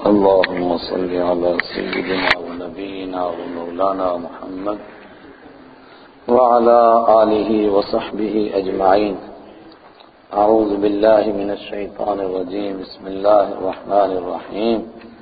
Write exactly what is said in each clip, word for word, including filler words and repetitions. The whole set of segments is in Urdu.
اللهم صل على سيدنا ونبينا ومولانا محمد وعلى آله وصحبه أجمعين. أعوذ بالله من الشيطان الرجيم. بسم الله الرحمن الرحيم.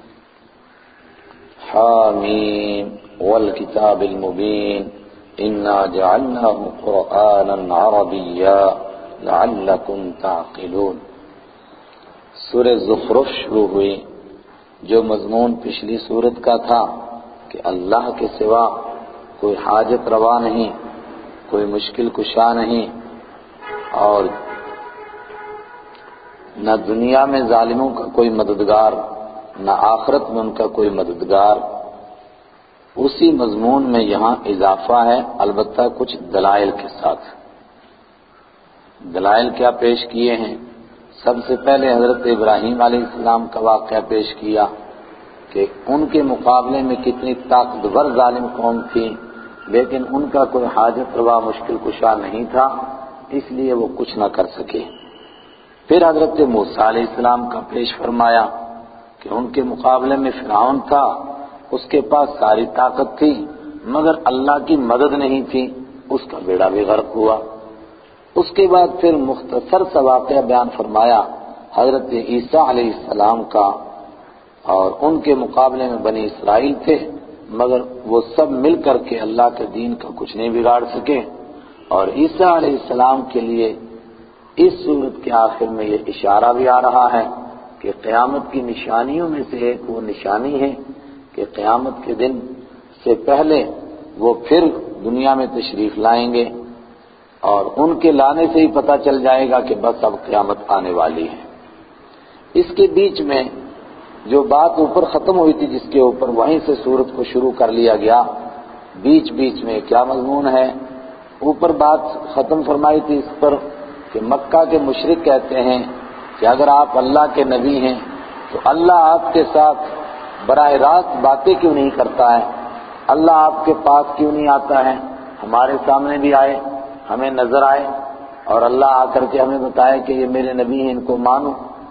حاميم والكتاب المبين إنا جعلناه قرآنا عربيا لعلكم تعقلون. سورہ زخرف شروع ہوئی. جو مضمون پچھلی سورت کا تھا کہ اللہ کے سوا کوئی حاجت روا نہیں، کوئی مشکل کشا نہیں، اور نہ دنیا میں ظالموں کا کوئی مددگار، نہ آخرت میں ان کا کوئی مددگار، اسی مضمون میں یہاں اضافہ ہے، البتہ کچھ دلائل کے ساتھ. دلائل کیا پیش کیے ہیں؟ سب سے پہلے حضرت ابراہیم علیہ السلام کا واقعہ پیش کیا کہ ان کے مقابلے میں کتنی طاقتور ظالم قوم تھی، لیکن ان کا کوئی حاجت روا مشکل کشا نہیں تھا، اس لیے وہ کچھ نہ کر سکے. پھر حضرت موسیٰ علیہ السلام کا پیش فرمایا کہ ان کے مقابلے میں فرعون تھا، اس کے پاس ساری طاقت تھی مگر اللہ کی مدد نہیں تھی، اس کا بیڑا بھی غرق ہوا. اس کے بعد پھر مختصر سا واقعہ بیان فرمایا حضرت عیسیٰ علیہ السلام کا، اور ان کے مقابلے میں بنی اسرائیل تھے مگر وہ سب مل کر کے اللہ کے دین کا کچھ نہیں بگاڑ سکے. اور عیسیٰ علیہ السلام کے لیے اس سورت کے آخر میں یہ اشارہ بھی آ رہا ہے کہ قیامت کی نشانیوں میں سے ایک وہ نشانی ہے کہ قیامت کے دن سے پہلے وہ پھر دنیا میں تشریف لائیں گے، اور ان کے لانے سے ہی پتہ چل جائے گا کہ بس اب قیامت آنے والی ہے. اس کے بیچ میں جو بات اوپر ختم ہوئی تھی جس کے اوپر، وہیں سے سورت کو شروع کر لیا گیا. بیچ بیچ میں کیا مضمون ہے؟ اوپر بات ختم فرمائی تھی اس پر کہ مکہ کے مشرک کہتے ہیں کہ اگر آپ اللہ کے نبی ہیں تو اللہ آپ کے ساتھ براہ راست باتیں کیوں نہیں کرتا ہے؟ اللہ آپ کے پاس کیوں نہیں آتا ہے؟ ہمارے سامنے بھی آئے، ہمیں نظر آئے، اور اللہ آ کر کے ہمیں بتائے کہ یہ میرے نبی ہیں، ان کو مانو.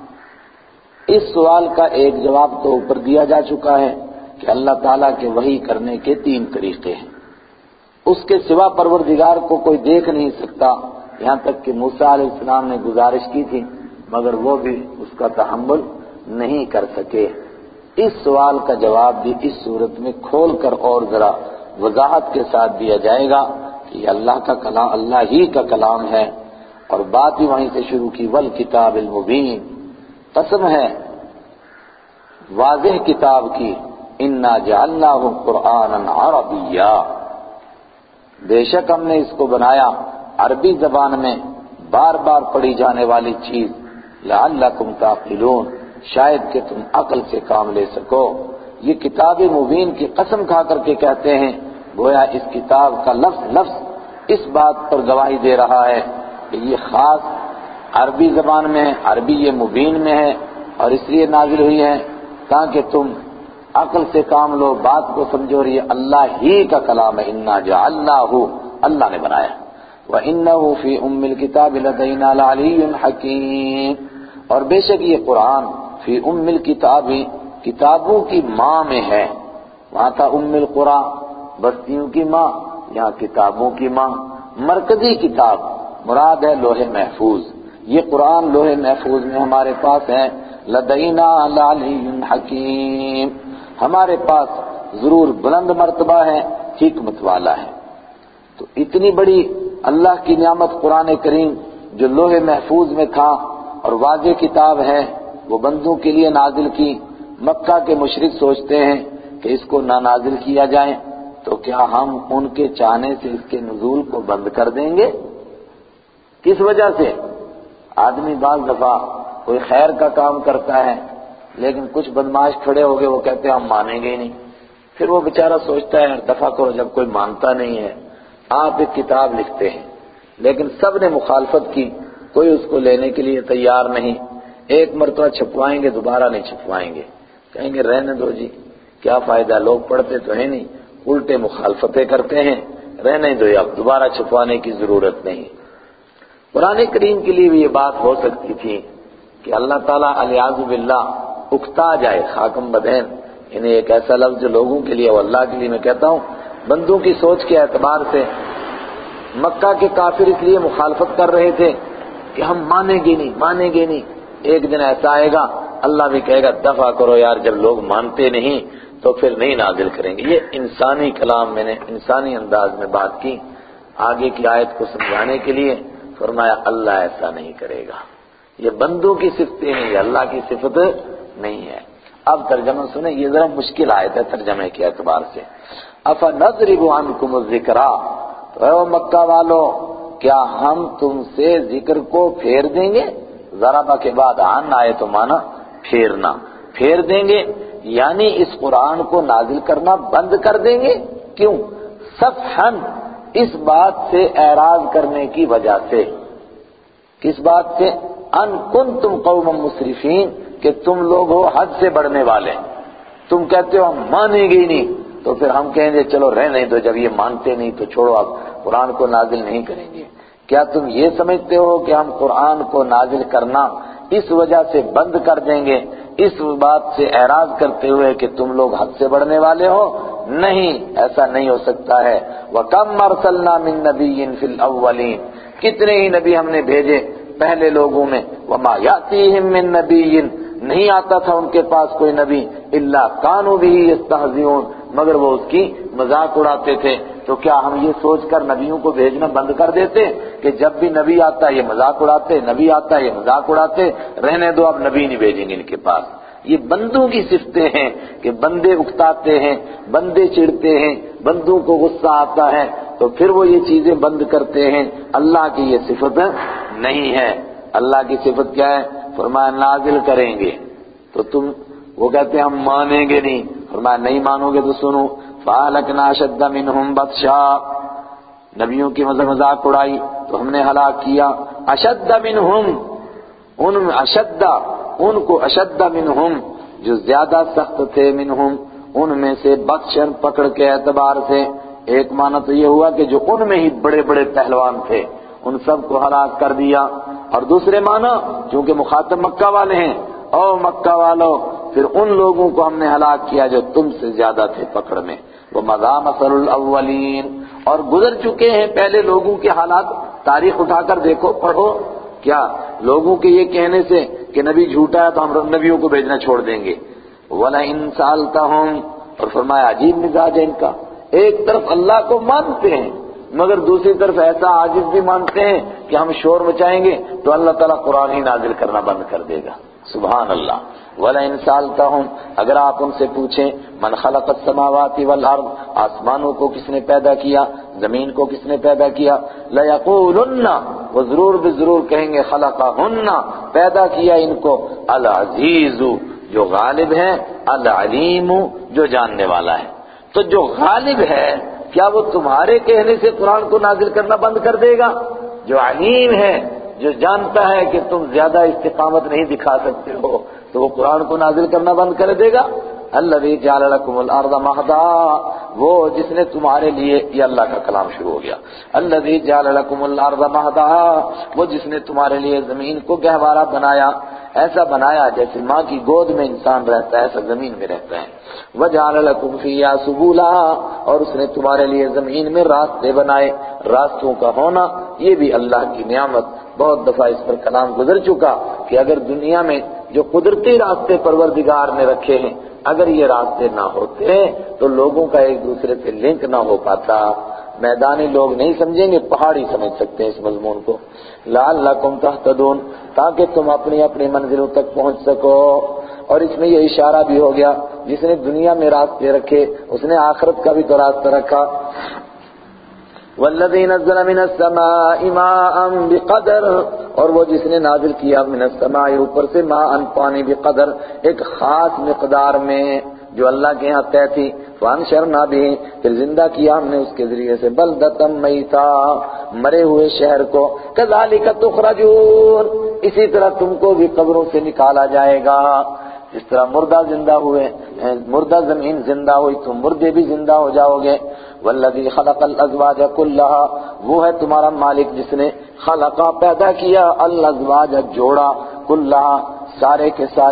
اس سوال کا ایک جواب تو اوپر دیا جا چکا ہے کہ اللہ تعالیٰ کے وحی کرنے کے تین طریقے ہیں، اس کے سوا پروردگار کو کوئی دیکھ نہیں سکتا. یہاں تک کہ موسیٰ علیہ السلام نے گزارش کی تھی مگر وہ بھی اس کا تحمل نہیں کر سکے. اس سوال کا جواب بھی اس صورت میں کھول کر اور ذرا وضاحت کے ساتھ دیا جائے گا کہ یہ اللہ کا کلام، اللہ ہی کا کلام ہے. اور بات ہی وہیں سے شروع کی، والکتاب المبین، قسم ہے واضح کتاب کی، انا جعلناہ قرآنا عربیا، بے شک ہم نے اس کو بنایا عربی زبان میں بار بار پڑھی جانے والی چیز، لعلکم تعقلون، شاید کہ تم عقل سے کام لے سکو. یہ کتاب مبین کی قسم کھا کر کے کہتے ہیں، گویا اس کتاب کا لفظ لفظ اس بات پر گواہی دے رہا ہے کہ یہ خاص عربی زبان میں ہے، عربی یہ مبین میں ہے، اور اس لیے نازل ہوئی ہے تاکہ تم عقل سے کام لو، بات کو سمجھو. اور یہ اللہ ہی کا کلام ہے، انا جعلناہ، اللہ نے بنایا. وَإِنَّهُ فِي أُمِّ الْكِتَابِ لَدَيْنَا لَعَلِيٌّ حَكِيمٌ، اور بے شک یہ قرآن فی ام الکتاب، کتابوں کی ماں میں ہے. وہاں تھا ام القرآ، بستیوں کی ماں، یہاں کتابوں کی ماں. مرکزی کتاب مراد ہے لوح محفوظ. یہ قرآن لوح محفوظ میں ہمارے پاس ہے. لدینا لعلی حکیم، ہمارے پاس ضرور بلند مرتبہ ہے، حکمت والا ہے. تو اتنی بڑی اللہ کی نعمت قرآن کریم جو لوح محفوظ میں تھا اور واضح کتاب ہے، وہ بندوں کے لیے نازل کی. مکہ کے مشرک سوچتے ہیں کہ اس کو نہ نازل کیا جائے تو کیا ہم ان کے چاہنے سے اس کے نزول کو بند کر دیں گے؟ کس وجہ سے؟ آدمی بعض دفعہ کوئی خیر کا کام کرتا ہے لیکن کچھ بدماش کھڑے ہو گئے، وہ کہتے ہیں ہم مانیں گے ہی نہیں. پھر وہ بیچارہ سوچتا ہے دفعہ کرو، جب کوئی مانتا نہیں ہے. آپ ایک کتاب لکھتے ہیں لیکن سب نے مخالفت کی، کوئی اس کو لینے کے لیے تیار نہیں. ایک مرتبہ چھپوائیں گے، دوبارہ نہیں چھپوائیں گے، کہیں گے رہنے دو جی، کیا فائدہ، لوگ پڑھتے تو ہے نہیں، الٹے مخالفتیں کرتے ہیں، رہنے دو، اب دوبارہ چھپوانے کی ضرورت نہیں. قرآن کریم کے لیے بھی یہ بات ہو سکتی تھی کہ اللہ تعالیٰ الیاذ باللہ اکتا جائے، خاکم بدین انہیں ایک ایسا لفظ جو لوگوں کے لیے اور اللہ کے لیے میں کہتا ہوں، بندوں کی سوچ کے اعتبار سے مکہ کے کافر اس لیے مخالفت کر رہے تھے کہ ہم مانیں گے نہیں مانیں گے نہیں، ایک دن ایسا آئے گا اللہ بھی کہے گا دفع کرو یار، جب لوگ مانتے نہیں تو پھر نہیں نازل کریں گے۔ یہ انسانی کلام میں نے انسانی انداز میں بات کی، آگے کی آیت کو سمجھانے کے لیے فرمایا اللہ ایسا نہیں کرے گا، یہ بندوں کی صفتیں ہیں، یہ اللہ کی صفت نہیں ہے۔ اب ترجمہ سنیں، یہ ذرا مشکل آیت ہے ترجمے کے اعتبار سے۔ افنضرب عنکم الذکر، اے مکہ والو کیا ہم تم سے ذکر کو پھیر دیں گے؟ ضربہ کے بعد عن آئے تو مانا پھیرنا، پھیر دیں گے یعنی اس قرآن کو نازل کرنا بند کر دیں گے۔ کیوں؟ صفحاً، اس بات سے اعراض کرنے کی وجہ سے۔ کس بات سے؟ ان کنتم قوم مسرفین، کہ تم لوگ ہو حد سے بڑھنے والے، تم کہتے ہو ہم مانیں گے ہی نہیں، تو پھر ہم کہیں گے چلو رہنے دو، جب یہ مانتے نہیں تو چھوڑو اب قرآن کو نازل نہیں کریں گے۔ کیا تم یہ سمجھتے ہو کہ ہم قرآن کو نازل کرنا اس وجہ سے بند کر دیں گے، اس بات سے اعراض کرتے ہوئے کہ تم لوگ حد سے بڑھنے والے ہو؟ نہیں، ایسا نہیں ہو سکتا ہے۔ وَكَمْ أَرْسَلْنَا مِن نَّبِيٍّ فِي الْأَوَّلِينَ، کتنے ہی نبی ہم نے بھیجے پہلے لوگوں میں۔ وَمَا يَأْتِيهِم مِّن نَّبِيٍّ، نہیں آتا تھا ان کے پاس کوئی نبی، إِلَّا كَانُوا بِهِ يَسْتَهْزِئُونَ، مگر وہ اس کی مذاق اڑاتے تھے۔ تو کیا ہم یہ سوچ کر نبیوں کو بھیجنا بند کر دیتے کہ جب بھی نبی آتا ہے یہ مذاق اڑاتے، نبی آتا ہے یہ مذاق اڑاتے، رہنے دو اب نبی نہیں بھیجیں گے ان کے پاس؟ یہ بندوں کی صفتیں ہیں کہ بندے اکتاتے ہیں، بندے چڑھتے ہیں، بندوں کو غصہ آتا ہے تو پھر وہ یہ چیزیں بند کرتے ہیں۔ اللہ کی یہ صفت نہیں ہے۔ اللہ کی صفت کیا ہے؟ فرمایا نازل کریں گے، تو تم وہ کہتے ہیں ہم مانیں گے نہیں، فرمایا نہیں مانو گے تو سنو، فَأَهْلَكْنَا أَشَدَّ مِنْهُمْ بَطْشًا، نبیوں کی مذاق اڑائی تو ہم نے ہلاک کیا۔ اشد منہم، ان اشد ان کو اشد منہم جو زیادہ سخت تھے، منہم ان میں سے، بخشن پکڑ کے اعتبار سے۔ ایک معنی تو یہ ہوا کہ جو ان میں ہی بڑے بڑے پہلوان تھے ان سب کو ہلاک کر دیا، اور دوسرے معنی کیونکہ مخاطب مکہ والے ہیں، او مکہ والو پھر ان لوگوں کو ہم نے ہلاک کیا جو تم سے زیادہ تھے پکڑ میں۔ وَمَضَىٰ مَثَلُ الْأَوَّلِينَ، اور گزر چکے ہیں پہلے لوگوں کے حالات، تاریخ اٹھا کر دیکھو پڑھو، کیا لوگوں کے یہ کہنے سے کہ نبی جھوٹا ہے تو ہم نبیوں کو بھیجنا چھوڑ دیں گے۔ وَلَئِن سَأَلْتَهُمْ، اور فرمایا عجیب مزاج ہے ان کا، ایک طرف اللہ کو مانتے ہیں مگر دوسری طرف ایسا عاجز بھی مانتے ہیں کہ ہم شور مچائیں گے تو اللہ تعالیٰ قرآن ہی نازل کرنا بند کر دے گا۔ سبحان اللہ۔ وَلَئِن سَأَلْتَهُمْ، اگر آپ ان سے پوچھیں من خلق السماوات والارض، آسمانوں کو کس نے پیدا کیا، زمین کو کس نے پیدا کیا، لَيَقُولُنَّ، وہ ضرور بضرور کہیں گے خلقہن، پیدا کیا ان کو العزیز، جو غالب ہے، العلیم، جو جاننے والا ہے۔ تو جو غالب ہے کیا وہ تمہارے کہنے سے قرآن کو نازل کرنا بند کر دے گا؟ جو علیم ہے، جو جانتا ہے کہ تم زیادہ استقامت نہیں دکھا سکتے ہو تو وہ قرآن کو نازل کرنا بند کر دے گا؟ الذی جعل لکم الارض مہدا، وہ جس نے تمہارے لیے، یہ اللہ کا کلام شروع ہو گیا، الذی جعل لکم الارض مہدا، وہ جس نے تمہارے لیے زمین کو گہوارہ بنایا، ایسا بنایا جیسے ماں کی گود میں انسان رہتا ہے ایسا زمین میں رہتا ہے۔ وجعل لکم فیہا سبلا، اور اس نے تمہارے لیے زمین میں راستے بنائے، راستوں کا ہونا یہ بھی اللہ کی نعمت۔ بہت دفعہ اس پر کلام گزر چکا کہ اگر دنیا میں جو قدرتی راستے پروردگار نے رکھے ہیں اگر یہ راستے نہ ہوتے تو لوگوں کا ایک دوسرے سے لنک نہ ہو پاتا۔ میدانی لوگ نہیں سمجھیں گے، پہاڑی سمجھ سکتے ہیں اس مضمون کو۔ لعلکم تہتدون، تاکہ تم اپنی اپنی منزلوں تک پہنچ سکو۔ اور اس میں یہ اشارہ بھی ہو گیا جس نے دنیا میں راستے رکھے اس نے آخرت کا بھی تو راستہ رکھا۔ والذی نزل من السماء ماء بقدر، اور وہ جس نے نازل کیا من السماء اوپر سے ماء پانی بقدر، ایک خاص مقدار میں جو اللہ کے ہاں طے تھی۔ فانشرنا به، پھر زندہ کیا ہم نے اس کے ذریعے سے بلدۃ میتا، مرے ہوئے شہر کو۔ کذالک تخرجون، اسی طرح تم کو بھی قبروں سے نکالا جائے گا۔ جس طرح مردہ زندہ ہوئے، مردہ زمین زندہ ہوئی تو مردے بھی زندہ ہو جاؤ گے۔ والذی خلق الازواج کلھا، وہ ہے تمہارا مالک جس نے خلقا پیدا کیا الازواج جوڑا، کلھا سارے کے سارے،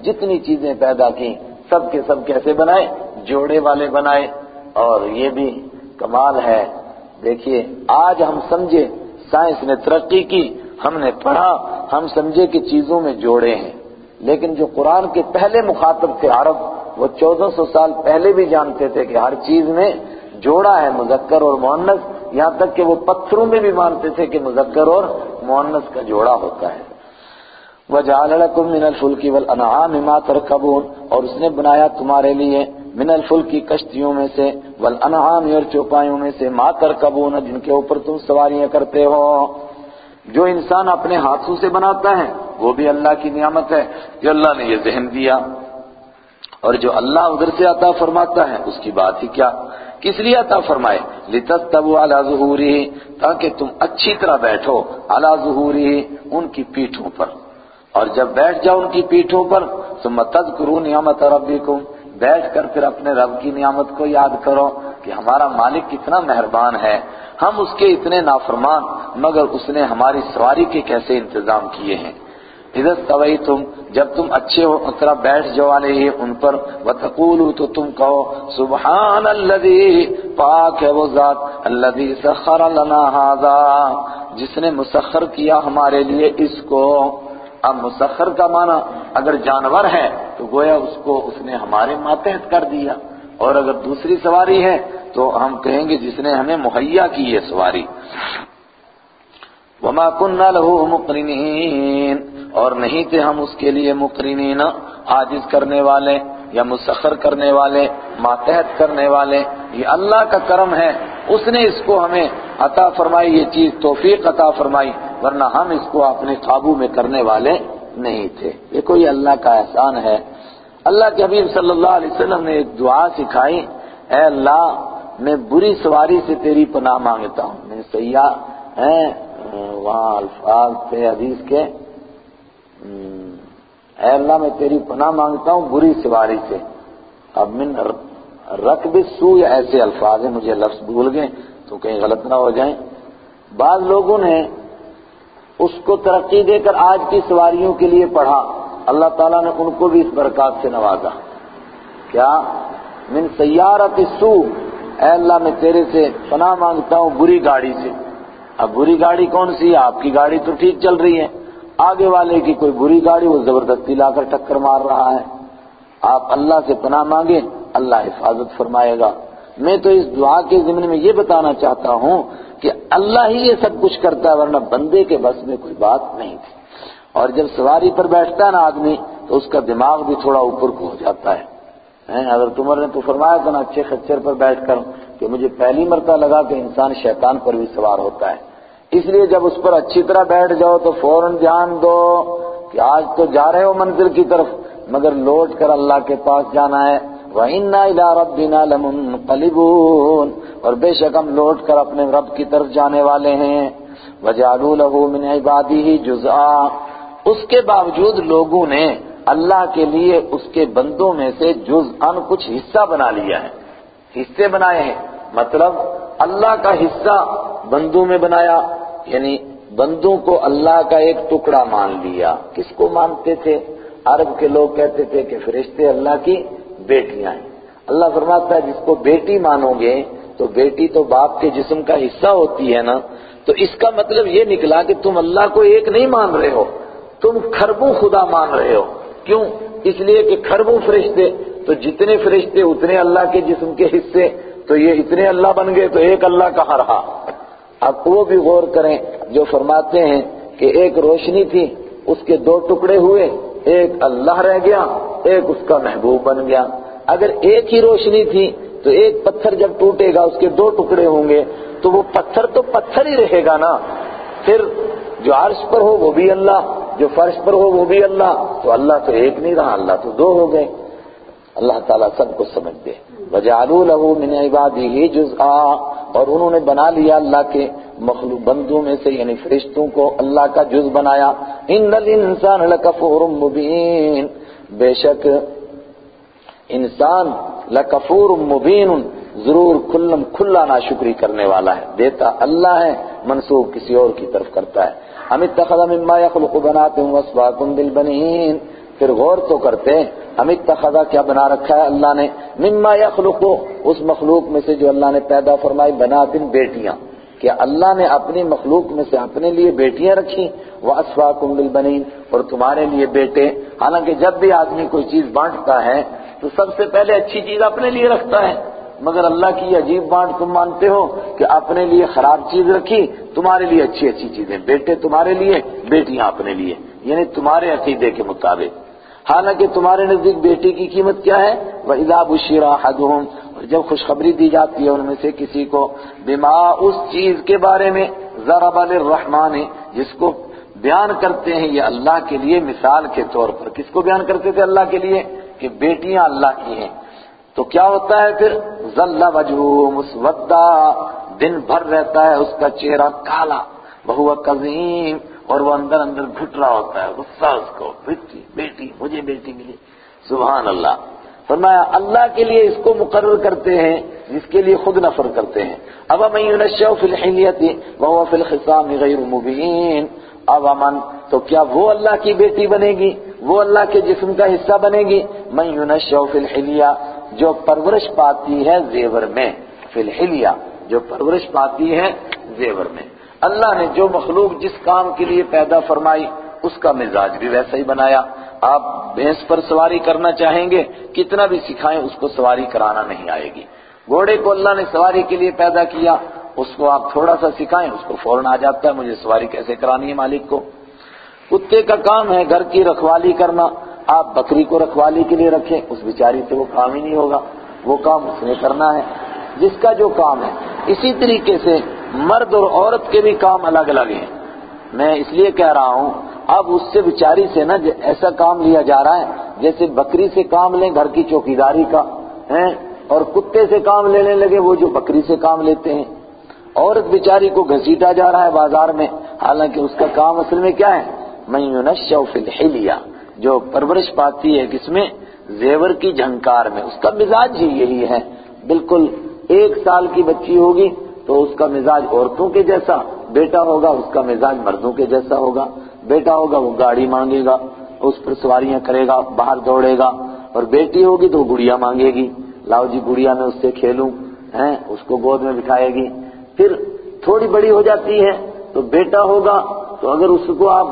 جتنی چیزیں پیدا کی سب کے سب کیسے بنائے؟ جوڑے والے بنائے. اور یہ بھی کمال ہے. دیکھیے آج ہم سمجھے سائنس نے ترقی کی، ہم نے پڑھا، ہم سمجھے کہ چیزوں میں جوڑے ہیں، لیکن جو قرآن کے پہلے مخاطب تھے عرب، وہ چودہ سو سال پہلے بھی جانتے تھے کہ ہر چیز میں جوڑا ہے، مذکر اور مؤنث. یہاں تک کہ وہ پتھروں میں بھی مانتے تھے کہ مذکر اور مؤنث کا جوڑا ہوتا ہے. وَجَعَلَ لَكُم مِّنَ الْفُلْكِ وَالْأَنْعَامِ مَا تَرْكَبُونَ، اور اس نے بنایا تمہارے لیے من الفلک کی کشتیوں میں سے، والانعام اور چوپایوں میں سے، ما ترکبون جن کے اوپر تم سواریاں کرتے ہو. جو انسان اپنے ہاتھوں سے بناتا ہے وہ بھی اللہ کی نعمت ہے کہ اللہ نے یہ ذہن دیا، اور جو اللہ ادھر سے عطا فرماتا ہے اس کی بات ہی کیا. کس لیے عطا فرمائے؟ لِتَسْتَوُوا عَلَى ظُهُورِهِ، تاکہ تم اچھی طرح بیٹھو، عَلَى ظُهُورِهِ ان کی پیٹھوں پر. اور جب بیٹھ جاؤ ان کی پیٹھوں پر، ثُمَّ تَذْكُرُوا نِعْمَةَ رَبِّكُمْ، بیٹھ کر پھر اپنے رب کی نعمت کو یاد کرو کہ ہمارا مالک کتنا مہربان ہے، ہم اس کے اتنے نافرمان، مگر اس نے ہماری سواری کے کیسے انتظام کیے ہیں. اذا استویتم، جب تم اچھے ہو طرح بیٹھ جاؤ علیہ ان پر، وتقولوا تو تم کہو سبحان الذی، پاک ہے وہ ذات، الذی سخر لنا ھذا، جس نے مسخر کیا ہمارے لیے اس کو. اب مسخر کا معنی اگر جانور ہے تو گویا اس کو اس نے ہمارے ماتحت کر دیا، اور اگر دوسری سواری ہے تو ہم کہیں گے جس نے ہمیں مہیا کی یہ سواری. وما كنا له مقرنين، اور نہیں تھے ہم اس کے لیے مقرنین، عاجز کرنے والے یا مسخر کرنے والے، ماتحت کرنے والے. یہ اللہ کا کرم ہے، اس نے اس کو ہمیں عطا فرمائی، یہ چیز توفیق عطا فرمائی، ورنہ ہم اس کو اپنے قابو میں کرنے والے نہیں تھے. یہ کوئی اللہ کا احسان ہے. اللہ کے حبیب صلی اللہ علیہ وسلم نے ایک دعا سکھائی، اے اللہ میں بری سواری سے تیری پناہ مانگتا ہوں. میں سیاح ہیں وہاں الفاظ تھے حدیث کے، اے اللہ میں تیری پناہ مانگتا ہوں بری سواری سے. اب من رکب السوء ایسے الفاظ ہیں، مجھے لفظ بھول گئے تو کہیں غلط نہ ہو جائیں. بعض لوگوں نے اس کو ترقی دے کر آج کی سواریوں کے لیے پڑھا، اللہ تعالیٰ نے ان کو بھی اس برکات سے نوازا. کیا؟ من سیارت السوء، اے اللہ میں تیرے سے پناہ مانگتا ہوں بری گاڑی سے. اب بری گاڑی کون سی ہے؟ آپ کی گاڑی تو ٹھیک چل رہی ہے، آگے والے کی کوئی بری گاڑی وہ زبردستی لا کر ٹکر مار رہا ہے. آپ اللہ سے پناہ مانگیں، اللہ حفاظت فرمائے گا. میں تو اس دعا کے ضمن میں یہ بتانا چاہتا ہوں کہ اللہ ہی یہ سب کچھ کرتا ہے، ورنہ بندے کے بس میں کوئی بات نہیں تھی. اور جب سواری پر بیٹھتا ہے نا آدمی تو اس کا دماغ بھی تھوڑا اوپر کو ہو جاتا ہے. حضرت عمر نے تو فرمایا تھا نا اچھے خچر پر بیٹھ کر کہ مجھے پہلی مرتبہ لگا کہ انسان شیطان پر بھی سوار ہوتا ہے. اس لیے جب اس پر اچھی طرح بیٹھ جاؤ تو فوراً دھیان دو کہ آج تو جا رہے ہو منزل کی طرف، مگر لوٹ کر اللہ کے پاس جانا ہے. وَإِنَّا إِلَىٰ رَبِّنَا لَمُنقَلِبُونَ، اور بے شک ہم لوٹ کر اپنے رب کی طرف جانے والے ہیں. وَجَعَلُوا لَهُ مِنْ عِبَادِهِ جُزْءًا، اس کے باوجود لوگوں نے اللہ کے لیے اس کے بندوں میں سے جزءاً کچھ حصہ بنا لیا ہے. حصے بنائے ہیں مطلب اللہ کا حصہ بندوں میں بنایا، یعنی بندوں کو اللہ کا ایک ٹکڑا مان لیا. کس کو مانتے تھے؟ عرب کے لوگ کہتے تھے کہ فرشتے اللہ کی بیٹیاں ہیں. اللہ فرماتا ہے جس کو بیٹی مانو گے تو بیٹی تو باپ کے جسم کا حصہ ہوتی ہے نا. تو اس کا مطلب یہ نکلا کہ تم اللہ کو ایک نہیں مان رہے ہو، تم کھربوں خدا مان رہے ہو. کیوں؟ اس لیے کہ کھربوں فرشتے، تو جتنے فرشتے اتنے اللہ کے جسم کے حصے، تو یہ اتنے اللہ بن گئے تو ایک اللہ کہاں رہا. اب وہ بھی غور کریں جو فرماتے ہیں کہ ایک روشنی تھی، اس کے دو ٹکڑے ہوئے، ایک اللہ رہ گیا، ایک اس کا محبوب بن گیا. اگر ایک ہی روشنی تھی تو ایک پتھر جب ٹوٹے گا اس کے دو ٹکڑے ہوں گے تو وہ پتھر تو پتھر ہی رہے گا نا. پھر جو عرش پر ہو وہ بھی اللہ، جو فرش پر ہو وہ بھی اللہ، تو اللہ تو ایک نہیں رہا، اللہ تو دو ہو گئے. اللہ تعالیٰ سب کو سمجھ دے. وَجَعَلُوا لَهُ مِنْ عِبَادِهِ جُزْءًا، اور انہوں نے بنا لیا اللہ کے مخلوق بندوں میں سے یعنی فرشتوں کو اللہ کا جز بنایا. إِنَّ الْإِنسَانَ لَكَفُورٌ مُبِينٌ، بے شک انسان لَكَفُورٌ مُبِينٌ، ضرور کھلم کھلا ناشکری کرنے والا ہے. دیتا اللہ ہے، منسوب کسی اور کی طرف کرتا ہے. أَمِ اتَّخَذَ مِمَّا يَخْلُقُ بَنَاتٍ وَأَصْفَاكُمْ بِالْبَنِينَ، پھر غور تو کرتے ہم اتخذا کیا بنا رکھا ہے اللہ نے مما یخلق اس مخلوق میں سے جو اللہ نے پیدا فرمائی بناتن بیٹیاں کیا اللہ نے اپنی مخلوق میں سے اپنے لیے بیٹیاں رکھی واسفاکم بالبنین اور تمہارے لیے بیٹے حالانکہ جب بھی آدمی کوئی چیز بانٹتا ہے تو سب سے پہلے اچھی چیز اپنے لیے رکھتا ہے مگر اللہ کی یہ عجیب بانٹ تم مانتے ہو کہ اپنے لیے خراب چیز رکھی تمہارے لیے اچھی اچھی چیزیں بیٹے تمہارے لیے بیٹیاں اپنے لیے یعنی تمہارے عقیدے کے مطابق حالانکہ تمہارے نزدیک بیٹی کی قیمت کیا ہے وَإِذَا بُشِّرَ أَحَدُهُمْ اور جب خوشخبری دی جاتی ہے ان میں سے کسی کو بما اس چیز کے بارے میں ضرب للرحمن جس کو بیان کرتے ہیں یہ اللہ کے لیے مثال کے طور پر کس کو بیان کرتے تھے اللہ کے لیے کہ بیٹیاں اللہ کی ہیں تو کیا ہوتا ہے پھر ظل وجهه مسودا دن بھر رہتا ہے اس کا چہرہ کالا وهو کظیم اور وہ اندر اندر گھٹ رہا ہوتا ہے غصہ اس کو بیٹی بیٹی مجھے بیٹی ملی سبحان اللہ فرمایا اللہ کے لیے اس کو مقرر کرتے ہیں جس کے لیے خود نفر کرتے ہیں اب من ينشأ في الحلیة وهو في الخصام غیر مبین اب امن تو کیا وہ اللہ کی بیٹی بنے گی وہ اللہ کے جسم کا حصہ بنے گی من ينشأ في الحلیة جو پرورش پاتی ہے زیور میں فی الحلیہ جو پرورش پاتی ہے زیور میں اللہ نے جو مخلوق جس کام کے لیے پیدا فرمائی اس کا مزاج بھی ویسا ہی بنایا آپ بھینس پر سواری کرنا چاہیں گے کتنا بھی سکھائیں اس کو سواری کرانا نہیں آئے گی گھوڑے کو اللہ نے سواری کے لیے پیدا کیا اس کو آپ تھوڑا سا سکھائیں اس کو فوراً آ جاتا ہے مجھے سواری کیسے کرانی ہے مالک کو کتے کا کام ہے گھر کی رکھوالی کرنا آپ بکری کو رکھوالی کے لیے رکھیں اس بیچاری سے وہ کام ہی نہیں ہوگا وہ کام اس نے کرنا ہے جس کا جو کام ہے اسی طریقے سے مرد اور عورت کے بھی کام الگ الگ ہیں میں اس لیے کہہ رہا ہوں اب اس سے بیچاری سے نا ایسا کام لیا جا رہا ہے جیسے بکری سے کام لیں گھر کی چوکیداری کا ہیں اور کتے سے کام لینے لگے وہ جو بکری سے کام لیتے ہیں عورت بیچاری کو گھسیٹا جا رہا ہے بازار میں حالانکہ اس کا کام اصل میں کیا ہے من ينشأ في الحلیہ جو پرورش پاتی ہے کس میں زیور کی جھنکار میں اس کا مزاج ہی یہی ہے بالکل ایک سال کی بچی ہوگی تو اس کا مزاج عورتوں کے جیسا بیٹا ہوگا اس کا مزاج مردوں کے جیسا ہوگا بیٹا ہوگا وہ گاڑی مانگے گا اس پر سواریاں کرے گا باہر دوڑے گا اور بیٹی ہوگی تو گڑیا مانگے گی لاؤ جی گڑیا میں اس سے کھیلوں ہیں اس کو گود میں بٹھائے گی پھر تھوڑی بڑی ہو جاتی ہے تو بیٹا ہوگا تو اگر اس کو آپ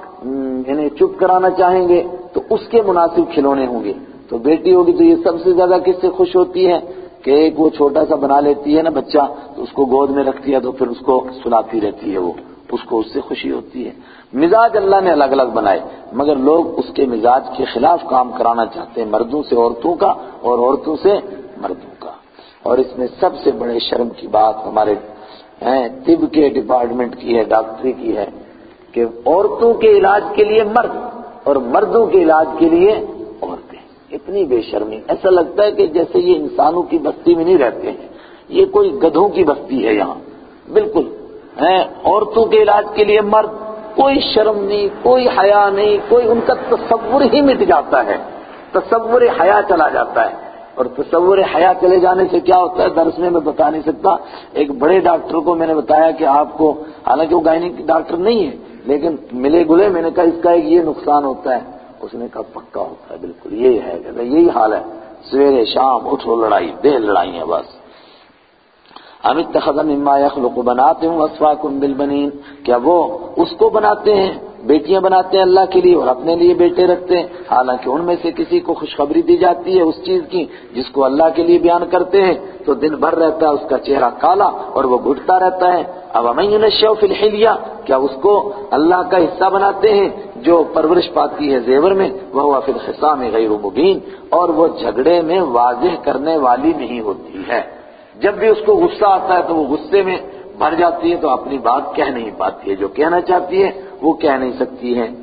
یعنی چپ کرانا چاہیں گے تو اس کے مناسب کھلونے ہوں گے تو بیٹی ہوگی تو یہ سب سے زیادہ کس سے خوش ہوتی ہے کہ ایک وہ چھوٹا سا بنا لیتی ہے نا بچہ تو اس کو گود میں رکھتی ہے تو پھر اس کو سلاتی رہتی ہے وہ اس کو اس سے خوشی ہوتی ہے مزاج اللہ نے الگ الگ بنائے مگر لوگ اس کے مزاج کے خلاف کام کرانا چاہتے ہیں مردوں سے عورتوں کا اور عورتوں سے مردوں کا اور اس میں سب سے بڑے شرم کی بات ہمارے طب کے ڈپارٹمنٹ کی ہے ڈاکٹری کی ہے کہ عورتوں کے علاج کے لیے مرد اور مردوں کے علاج کے لیے عورتیں اتنی بے شرمی ایسا لگتا ہے کہ جیسے یہ انسانوں کی بستی میں نہیں رہتے ہیں یہ کوئی گدھوں کی بستی ہے یہاں بالکل عورتوں کے علاج کے لیے مرد کوئی شرم نہیں کوئی حیا نہیں کوئی ان کا تصور ہی مٹ جاتا ہے تصور حیا چلا جاتا ہے اور تصور حیا چلے جانے سے کیا ہوتا ہے درس میں میں بتا نہیں سکتا ایک بڑے ڈاکٹر کو میں نے بتایا کہ آپ کو حالانکہ وہ گائنک ڈاکٹر نہیں ہے لیکن ملے گلے میں نے کہا اس کا ایک یہ نقصان ہوتا ہے اس نے کہا پکا ہوتا ہے بالکل یہی ہے کہ یہی حال ہے سویرے شام اٹھو لڑائی دیر لڑائی ہے بس ہم اتخذ مما یخلق بنات واسفاکم بالبنین کیا وہ اس کو بناتے ہیں بیٹیاں بناتے ہیں اللہ کے لیے اور اپنے لیے بیٹے رکھتے ہیں حالانکہ ان میں سے کسی کو خوشخبری دی جاتی ہے اس چیز کی جس کو اللہ کے لیے بیان کرتے ہیں تو دن بھر رہتا ہے اس کا چہرہ کالا اور وہ گھٹتا رہتا ہے اب من ينشأ في الحلیہ کیا اس کو اللہ کا حصہ بناتے ہیں جو پرورش پاتی ہے زیور میں وہ فی الخصام غیر مبین اور وہ جھگڑے میں واضح کرنے والی نہیں ہوتی ہے جب بھی اس کو غصہ آتا ہے تو وہ غصے میں بھر جاتی ہے تو اپنی بات کہہ نہیں پاتی ہے جو کہنا چاہتی ہے وہ کہہ نہیں سکتی ہے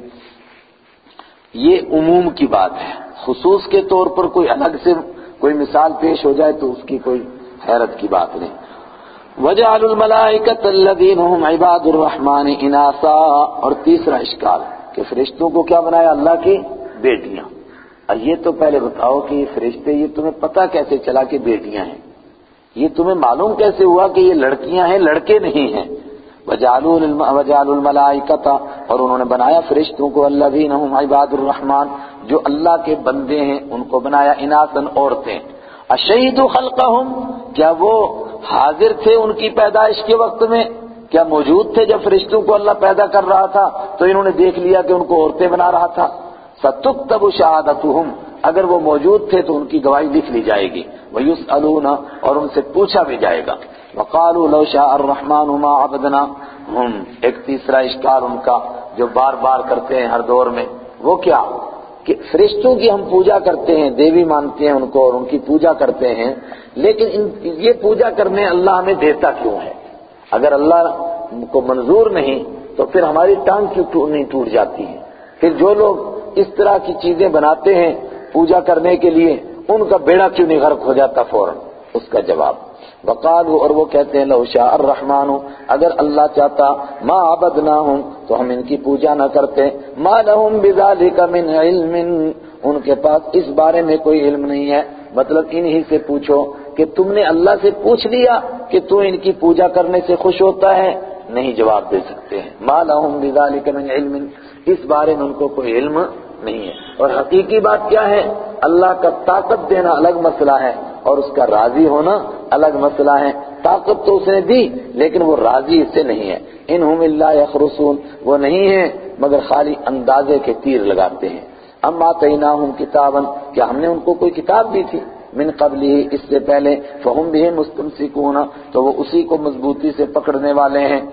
یہ عموم کی بات ہے خصوص کے طور پر کوئی الگ سے کوئی مثال پیش ہو جائے تو اس کی کوئی حیرت کی بات نہیں وَجَعَلُوا الْمَلَائِكَةَ الَّذِينَ هُمْ عِبَادُ الرَّحْمَنِ إِنَاثًا اور تیسرا اشکال کہ فرشتوں کو کیا بنایا اللہ کی بیٹیاں اور یہ تو پہلے بتاؤ کہ یہ فرشتے یہ تمہیں پتہ کیسے چلا کہ بیٹیاں ہیں یہ تمہیں معلوم کیسے ہوا کہ یہ لڑکیاں ہیں لڑکے نہیں ہیں وجعلوا وجعلوا الملائکۃ، اور انہوں نے بنایا فرشتوں کو الذین هم عباد الرحمن، جو اللہ کے بندے ہیں ان کو بنایا اناثاً عورتیں۔ اشہدوا خلقہم، کیا وہ حاضر تھے ان کی پیدائش کے وقت میں؟ کیا موجود تھے جب فرشتوں کو اللہ پیدا کر رہا تھا تو انہوں نے دیکھ لیا کہ ان کو عورتیں بنا رہا تھا؟ ستکتب شہادتہم، اگر وہ موجود تھے تو ان کی گواہی لکھ لی جائے گی۔ ویسألون، اور ان سے پوچھا بھی جائے گا۔ وقالوا لو شاء الرحمن ما عبدناہم، ایک تیسرا اشکال ان کا جو بار بار کرتے ہیں ہر دور میں، وہ کیا کہ فرشتوں کی ہم پوجا کرتے ہیں، دیوی مانتے ہیں ان کو اور ان کی پوجا کرتے ہیں، لیکن ان یہ پوجا کرنے اللہ ہمیں دیتا کیوں ہے؟ اگر اللہ کو منظور نہیں تو پھر ہماری ٹانگ کیوں نہیں ٹوٹ جاتی ہے؟ پھر جو لوگ اس طرح کی چیزیں بناتے ہیں پوجا کرنے کے لیے، ان کا بیڑا کیوں نہیں غرق ہو جاتا فوراً؟ اس کا جواب وقالوا، اور وہ کہتے ہیں لو شاء الرحمن، اگر اللہ چاہتا ما عبدناہم تو ہم ان کی پوجا نہ کرتے، ما لہم بذالک من علم، ان کے پاس اس بارے میں کوئی علم نہیں ہے۔ مطلب انہی سے پوچھو کہ تم نے اللہ سے پوچھ لیا کہ تو ان کی پوجا کرنے سے خوش ہوتا ہے؟ نہیں جواب دے سکتے ہیں۔ ما لہم بذالک من علم، اس بارے میں ان کو کوئی علم نہیں ہے۔ اور حقیقی بات کیا ہے؟ اللہ کا طاقت دینا الگ مسئلہ ہے اور اس کا راضی ہونا الگ مسئلہ ہے۔ طاقت تو اس نے دی لیکن وہ راضی اس سے نہیں ہے۔ انہم الا یخرصون، وہ نہیں ہیں مگر خالی اندازے کے تیر لگاتے ہیں۔ اما آتیناہم کتابا، کیا ہم نے ان کو کوئی کتاب دی تھی؟ من قبلہ، اس سے پہلے، فہم بہ مستمسکون، تو وہ اسی کو مضبوطی سے پکڑنے والے ہیں۔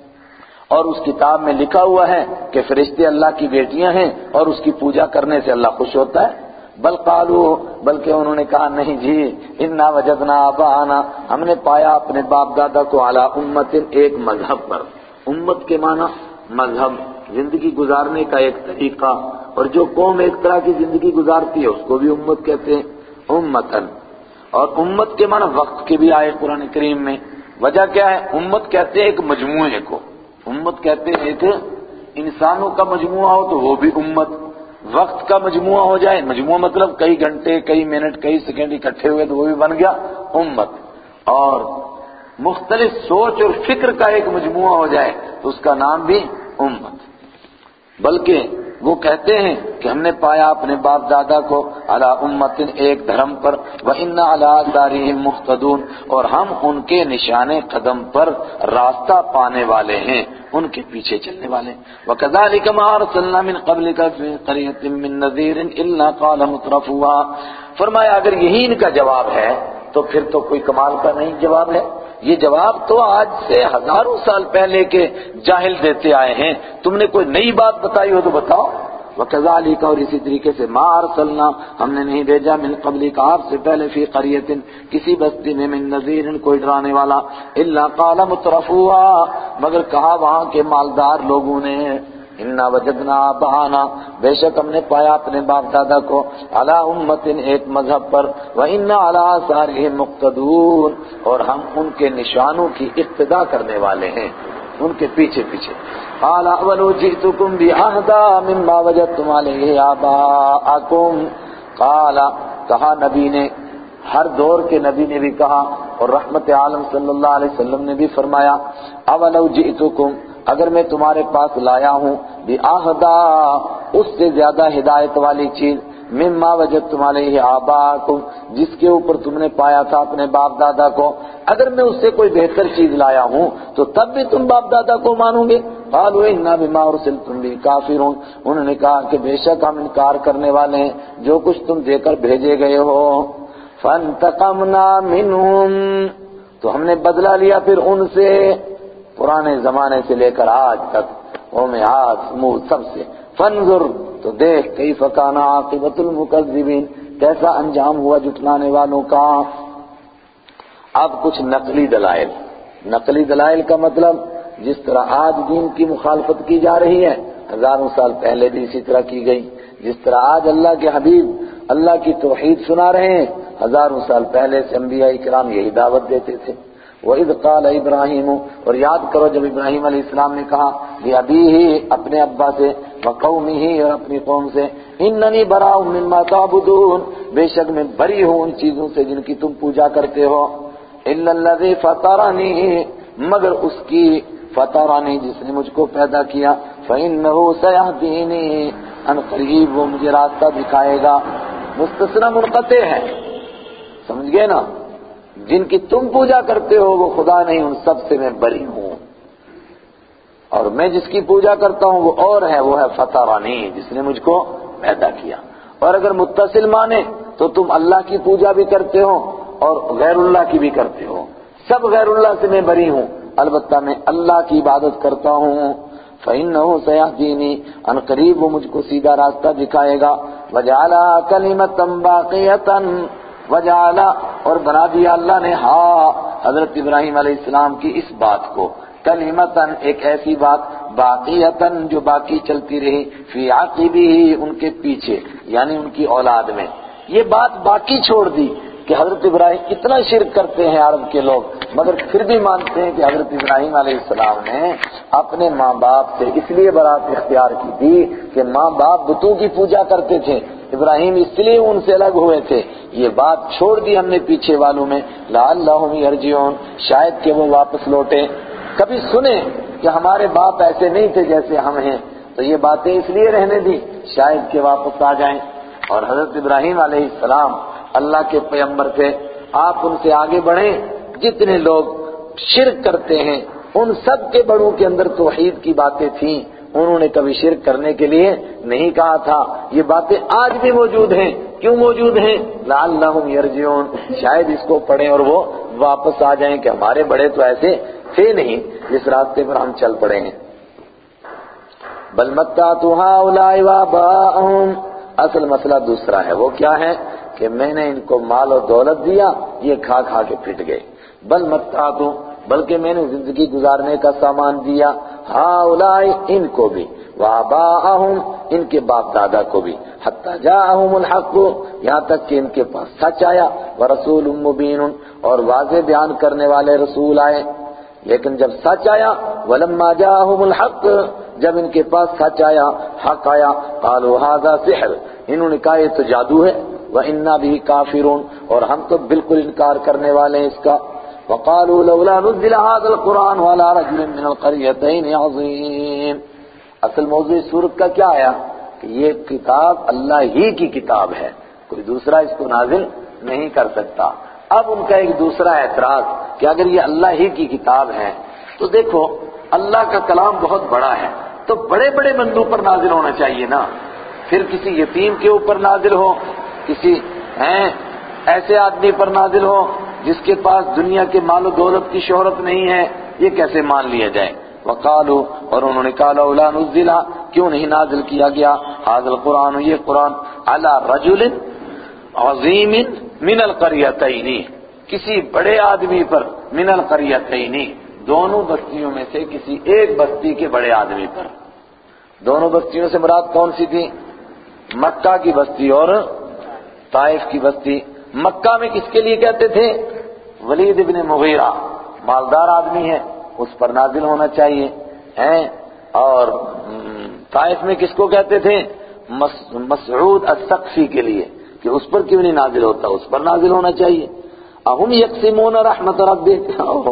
اور اس کتاب میں لکھا ہوا ہے کہ فرشتے اللہ کی بیٹیاں ہیں اور اس کی پوجا کرنے سے اللہ خوش ہوتا ہے۔ بل قالوا، بلکہ انہوں نے کہا نہیں جی، انا وجدنا آباءنا، ہم نے پایا اپنے باپ دادا کو علی امت، ایک مذہب پر۔ امت کے معنی مذہب، زندگی گزارنے کا ایک طریقہ، اور جو قوم ایک طرح کی زندگی گزارتی ہے اس کو بھی امت کہتے ہیں، امتن۔ اور امت کے معنی وقت کے بھی آئے قرآن کریم میں۔ وجہ کیا ہے؟ امت کہتے ہیں ایک مجموعے کو، امت کہتے ہیں ایک انسانوں کا مجموعہ ہو تو وہ بھی امت، وقت کا مجموعہ ہو جائے، مجموعہ مطلب کئی گھنٹے کئی منٹ کئی سیکنڈ اکٹھے ہوئے تو وہ بھی بن گیا امت، اور مختلف سوچ اور فکر کا ایک مجموعہ ہو جائے تو اس کا نام بھی امت۔ بلکہ وہ کہتے ہیں کہ ہم نے پایا اپنے باپ دادا کو علی امت، ایک دھرم پر، وَإِنَّا عَلَىٰ آثَارِهِمْ مُقْتَدُونَ، اور ہم ان کے نشان قدم پر راستہ پانے والے ہیں، ان کے پیچھے چلنے والے ہیں۔ وَكَذَلِكَ مَا أَرْسَلْنَا مِن قَبْلِكَ فِي قَرْيَةٍ مِّن نَّذِيرٍ إِلَّا قَالَ مُتْرَفُوهَا، فرمایا اگر یہی ان کا جواب ہے تو پھر تو کوئی کمال کا نہیں جواب ہے، یہ جواب تو آج سے ہزاروں سال پہلے کے جاہل دیتے آئے ہیں، تم نے کوئی نئی بات بتائی ہو تو بتاؤ۔ وَكَذَلِكَ، اور اسی طریقے سے ما ارسلنا، ہم نے نہیں بھیجا من قبلک، آپ سے پہلے، فی قریۃ، کسی بستی میں، من نذیر، کوئی ڈرانے والا، الا قال مترفوها، مگر کہا وہاں کے مالدار لوگوں نے، انا وجدنا آباءنا، بے شک ہم نے پایا اپنے باپ دادا کو، علی امت، ایک مذہب پر، وَإِنَّا عَلَىٰ آثَارِهِمْ مُقْتَدُونَ، اور ہم ان کے نشانوں کی اقتدا کرنے والے ہیں، ان کے پیچھے پیچھے۔ قال اولو جئتکم بأهدى مما وجدتم علیہ آباءکم، قال، کہا نبی نے، ہر دور کے نبی نے بھی کہا، اور رحمت عالم صلی اللہ علیہ وسلم نے بھی فرمایا، اولو جئتکم، اگر میں تمہارے پاس لایا ہوں، بأهدى، اس سے زیادہ ہدایت والی چیز، مما وجدتم علیہ آباءکم، جس کے اوپر تم نے پایا تھا اپنے باپ دادا کو، اگر میں اس سے کوئی بہتر چیز لایا ہوں تو تب بھی تم باپ دادا کو مانو گے؟ قالوا انا بما ارسلتم به کافرون، انہوں نے کہا کہ بے شک ہم انکار کرنے والے ہیں جو کچھ تم دے کر بھیجے گئے ہو۔ فانتقمنا منهم، تو ہم نے بدلہ لیا پھر ان سے، پرانے زمانے سے لے کر آج تک، قوم عاد سمود سب سے۔ فانظر، تو دیکھ، کیف کان عاقبۃ المکذبین، کیسا انجام ہوا جھٹلانے والوں کا۔ اب کچھ نقلی دلائل، نقلی دلائل کا مطلب جس طرح آج دین کی مخالفت کی جا رہی ہے ہزاروں سال پہلے بھی اسی طرح کی گئی، جس طرح آج اللہ کے حبیب اللہ کی توحید سنا رہے ہیں ہزاروں سال پہلے سے انبیاء کرام یہی دعوت دیتے تھے۔ وَإِذْ قَالَ إِبْرَاهِيمُ، اور یاد کرو جب ابراہیم علیہ السلام نے کہا لِأَبِيهِ، اپنے ابا سے، وَقَوْمِهِ، اور اپنی قوم سے، إِنَّنِي بَرَاءٌ مِّمَّا تَعْبُدُونَ، بے شک میں بری ہوں ان چیزوں سے جن کی تم پوجا کرتے ہو، إِلَّا الَّذِي فَطَرَنِي، مگر اس کی فطرنی جس نے مجھ کو پیدا کیا فإنه سيهديني ان قریب وہ مجھے راستہ دکھائے گا. مستثنی منقطع ہے، سمجھ گئے نا؟ جن کی تم پوجا کرتے ہو وہ خدا نہیں، ان سب سے میں بری ہوں، اور میں جس کی پوجا کرتا ہوں وہ اور ہے، وہ ہے فطرنی جس نے مجھ کو پیدا کیا. اور اگر متصل مانے تو تم اللہ کی پوجا بھی کرتے ہو اور غیر اللہ کی بھی کرتے ہو. سب غیر اللہ سے میں بری ہوں، البتہ میں اللہ کی عبادت کرتا ہوں. فإنه سيهديني ان قریب وہ مجھ کو سیدھا راستہ دکھائے گا. وجعلها كلمة باقية وجعل اور بنا دیا اللہ نے ہاں حضرت ابراہیم علیہ السلام کی اس بات کو کلمتاً ایک ایسی بات باقیتاً جو باقی چلتی رہی فی عقبہ ان کے پیچھے یعنی ان کی اولاد میں. یہ بات باقی چھوڑ دی کہ حضرت ابراہیم اتنا شرک کرتے ہیں عرب کے لوگ، مگر پھر بھی مانتے ہیں کہ حضرت ابراہیم علیہ السلام نے اپنے ماں باپ سے اس لیے برات اختیار کی تھی کہ ماں باپ بتوں کی پوجا کرتے تھے، ابراہیم اس لیے ان سے الگ ہوئے تھے. یہ بات چھوڑ دی ہم نے پیچھے والوں میں لعلہم یرجعون شاید کہ وہ واپس لوٹے. کبھی سنیں کہ ہمارے باپ ایسے نہیں تھے جیسے ہم ہیں، تو یہ باتیں اس لیے رہنے دی شاید کہ واپس آ جائیں. اور حضرت ابراہیم علیہ السلام اللہ کے پیغمبر تھے، آپ ان سے آگے بڑھیں. جتنے لوگ شرک کرتے ہیں ان سب کے بڑوں کے اندر توحید کی باتیں تھیں، انہوں نے کبھی شرک کرنے کے لیے نہیں کہا تھا. یہ باتیں آج بھی موجود ہیں. کیوں موجود ہیں؟ لعلہم یرجعون شاید اس کو پڑھیں اور وہ واپس آ جائیں کہ ہمارے بڑے تو ایسے تھے نہیں جس راستے پر ہم چل پڑے ہیں. بل متعت ہؤلاء وآباءهم اصل مسئلہ دوسرا ہے. وہ کیا ہے کہ میں نے ان کو مال و دولت دیا، یہ کھا کھا کے پھٹ گئے. بل متعت بلکہ میں نے زندگی گزارنے کا سامان دیا ہؤلاء ان کو بھی وآباءهم ان کے باپ دادا کو بھی حتی جاءہم الحق یہاں تک کہ ان کے پاس سچ آیا ورسول مبین اور واضح بیان کرنے والے رسول آئے. لیکن جب سچ آیا ولما جاءہم الحق جب ان کے پاس سچ آیا حق آیا قالوا ھذا سحر انہوں نے کہا یہ تو جادو ہے وَإِنَّا بِهِ كَافِرُونَ اور ہم تو بالکل انکار کرنے والے ہیں اس کا. وَقَالُوا لَوْلَا نُزِّلَ هَذَا الْقُرْآنُ عَلَى رَجُلٍ مِّنَ الْقَرْيَتَيْنِ عَظِيمٍ. اصل موضوع سورت کا کیا آیا کہ یہ کتاب اللہ ہی کی کتاب ہے، کوئی دوسرا اس کو نازل نہیں کر سکتا. اب ان کا ایک دوسرا اعتراض کہ اگر یہ اللہ ہی کی کتاب ہے تو دیکھو اللہ کا کلام بہت بڑا ہے تو بڑے بڑے بندوں پر نازل ہونا چاہیے نا. پھر کسی یتیم کے اوپر نازل ہو، کسی ہیں ایسے آدمی پر نازل ہو جس کے پاس دنیا کے مال و دولت کی شہرت نہیں ہے، یہ کیسے مان لیا جائے؟ وقالو اور انہوں نے کہا لولا نزل کیوں نہیں نازل کیا گیا ھذا القرآن یہ قرآن علی رجل عظیم من القریتین کسی بڑے آدمی پر من القریتین دونوں بستیوں میں سے کسی ایک بستی کے بڑے آدمی پر. دونوں بستیوں سے مراد کون سی تھی؟ مکہ کی بستی اور طائف کی بستی. مکہ میں کس کے لیے کہتے تھے؟ ولید ابن مغیرہ مالدار آدمی ہے اس پر نازل ہونا چاہیے ہیں. اور طائف میں کس کو کہتے تھے؟ مسعود الثقفی کے لیے کہ اس پر کیوں نہیں نازل ہوتا، اس پر نازل ہونا چاہیے. اہم یقسمون رحمت ربک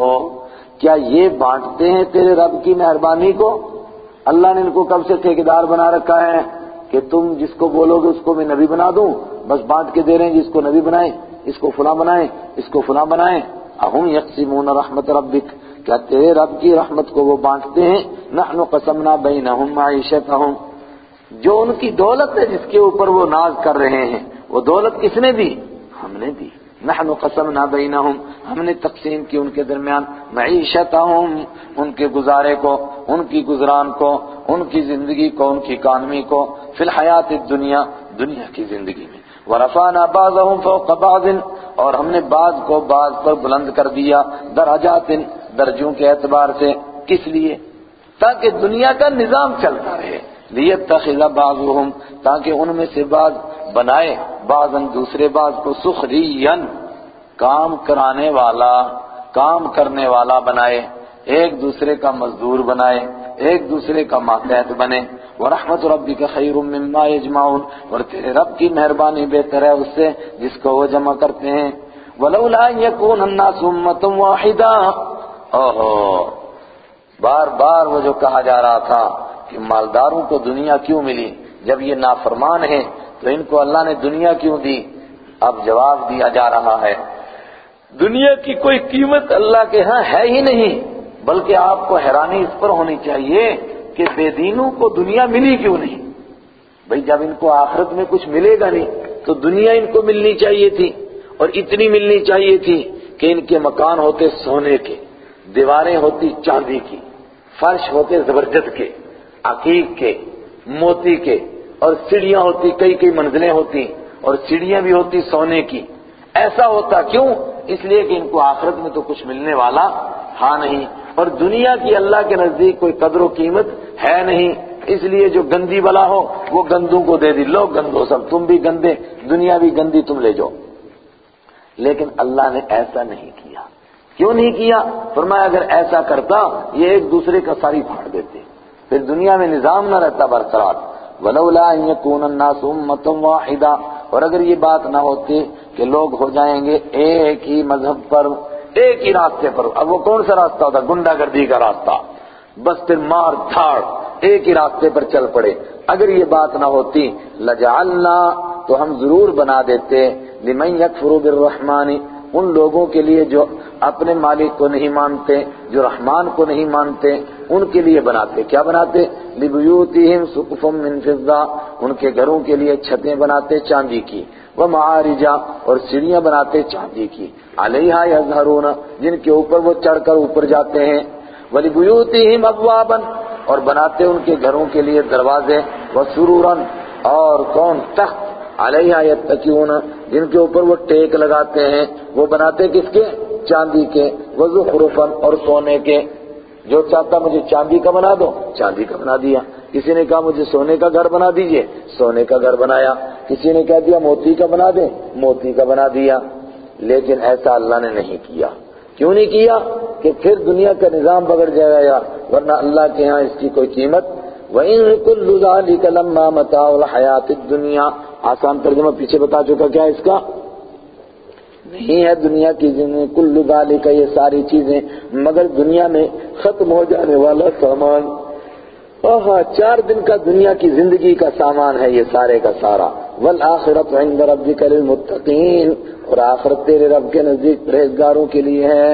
کیا یہ بانٹتے ہیں تیرے رب کی مہربانی کو؟ اللہ نے ان کو کب سے ٹھیکیدار بنا رکھا ہے کہ تم جس کو بولو گے اس کو میں نبی بنا دوں، بس بانٹ کے دے رہے ہیں، جس کو نبی بنائیں اس کو فلاں بنائیں اس کو فلاں بنائیں. اہم یقسمون رحمت ربک کیا تیرے رب کی رحمت کو وہ بانٹتے ہیں؟ نحن قسمنا بینہم معیشتہم جو ان کی دولت ہے جس کے اوپر وہ ناز کر رہے ہیں وہ دولت کس نے دی؟ ہم نے دی. نحن قسمنا بینہم ہم نے تقسیم کی ان کے درمیان معیشتہم ان کے گزارے کو، ان کی گزران کو، ان کی زندگی کو، ان کی اکانومی کو فی الحیات الدنیا دنیا کی زندگی میں. ورفعنا بعضهم فوق بعض اور ہم نے بعض کو بعض پر بلند کر دیا درجات درجوں کے اعتبار سے. کس لیے؟ تاکہ دنیا کا نظام چلتا رہے. لیتخذ بعضهم تاکہ ان میں سے بعض بنائے بعضاً دوسرے بعض کو سخریا کام کرانے والا کام کرنے والا بنائے، ایک دوسرے کا مزدور بنائے، ایک دوسرے کا ماتحت بنے. ورحمت ربک خیر مما یجمعون اور تیرے رب کی مہربانی بہتر ہے اس سے جس کو وہ جمع کرتے ہیں. ولولا ان یکون الناس امۃ واحدہ اوہو، بار بار وہ جو کہا جا رہا تھا کہ مالداروں کو دنیا کیوں ملی، جب یہ نافرمان ہیں تو ان کو اللہ نے دنیا کیوں دی؟ اب جواب دیا جا رہا ہے دنیا کی کوئی قیمت اللہ کے ہاں ہے ہی نہیں، بلکہ آپ کو حیرانی اس پر ہونی چاہیے کہ بے دینوں کو دنیا ملی کیوں نہیں؟ بھئی جب ان کو آخرت میں کچھ ملے گا نہیں تو دنیا ان کو ملنی چاہیے تھی، اور اتنی ملنی چاہیے تھی کہ ان کے مکان ہوتے سونے کے، دیواریں ہوتی چاندی کی، فرش ہوتے زبرجد کے، عقیق کے، موتی کے، اور سیڑھیاں ہوتی کئی کئی منزلیں ہوتی، اور سیڑھیاں بھی ہوتی سونے کی۔ ایسا ہوتا کیوں؟ اس لیے کہ ان کو آخرت میں تو کچھ ملنے والا تھا نہیں، اور دنیا کی اللہ کے نزدیک کوئی قدر و قیمت ہے نہیں، اس لیے جو گندی بلا ہو وہ گندوں کو دے دی، لو گندو سب، تم بھی گندے، دنیا بھی گندی، تم لے جاؤ۔ لیکن اللہ نے ایسا نہیں کیا۔ کیوں نہیں کیا؟ فرمایا اگر ایسا کرتا یہ ایک دوسرے کا ساری پھاڑ دیتے، پھر دنیا میں نظام نہ رہتا برقرار۔ وَلَوْلَا أَن يَكُونَ النَّاسُ أُمَّةً وَاحِدَةً، اور اگر یہ بات نہ ہوتی کہ لوگ ہو جائیں گے ایک ہی مذہب پر، ایک ہی راستے پر۔ اب وہ کون سا راستہ ہوتا؟ گنڈا گردی کا راستہ، بس پھر مار دھاڑ، ایک ہی راستے پر چل پڑے۔ اگر یہ بات نہ ہوتی لَجَعَلْنَا، تو ہم ضرور بنا دیتے لِمَن يَكْفُرُ بِالرَّحْمَنِ، ان لوگوں کے لیے جو اپنے مالک کو نہیں مانتے، جو رحمان کو نہیں مانتے، ان کے لیے بناتے۔ کیا بناتے؟ لِبُيُوتِهِمْ سُقُفًا مِّن فِضَّةٍ، ان کے گھروں کے لیے چھتیں بناتے چاندی کی، وَمَعَارِجَ، اور سیڑھیاں بناتے چاندی کی، عَلَيْهَا يَظْهَرُونَ، جن کے اوپر وہ چڑھ کر اوپر جاتے ہیں، وَلِبُيُوتِهِمْ أَبْوَابًا، اور بناتے ان کے گھروں کے لیے دروازے، وَسُرُورًا، اور کون؟ تخت، علیہا یتکئون، جن کے اوپر وہ ٹیک لگاتے ہیں، وہ بناتے کس کے؟ چاندی کے، وزخرفا، اور سونے کے۔ جو چاہتا مجھے چاندی کا بنا دو، چاندی کا بنا دیا۔ کسی نے کہا مجھے سونے کا گھر بنا دیجئے، سونے کا گھر بنایا۔ کسی نے کہہ دیا موتی کا بنا دے، موتی کا بنا دیا۔ لیکن ایسا اللہ نے نہیں کیا۔ کیوں نہیں کیا؟ کہ پھر دنیا کا نظام بگڑ جائے گا، ورنہ اللہ کے ہاں اس کی کوئی قیمت۔ وَإِن كُلُّ ذَلِكَ لَمَّا مَتَاعُ الْحَيَاةِ الدُّنْيَا، آسان ترجمہ پیچھے بتا چکا، کیا اس کا؟ نہیں ہے دنیا کی زندگی کل ذالک، یہ ساری چیزیں مگر دنیا میں ختم ہو جانے والا سامان۔ آہا، چار دن کا دنیا کی زندگی کا سامان ہے یہ سارے کا سارا۔ والآخرۃ عند ربک للمتقین، اور آخرت تیرے رب کے نزدیک پرہیزگاروں کے لیے ہے۔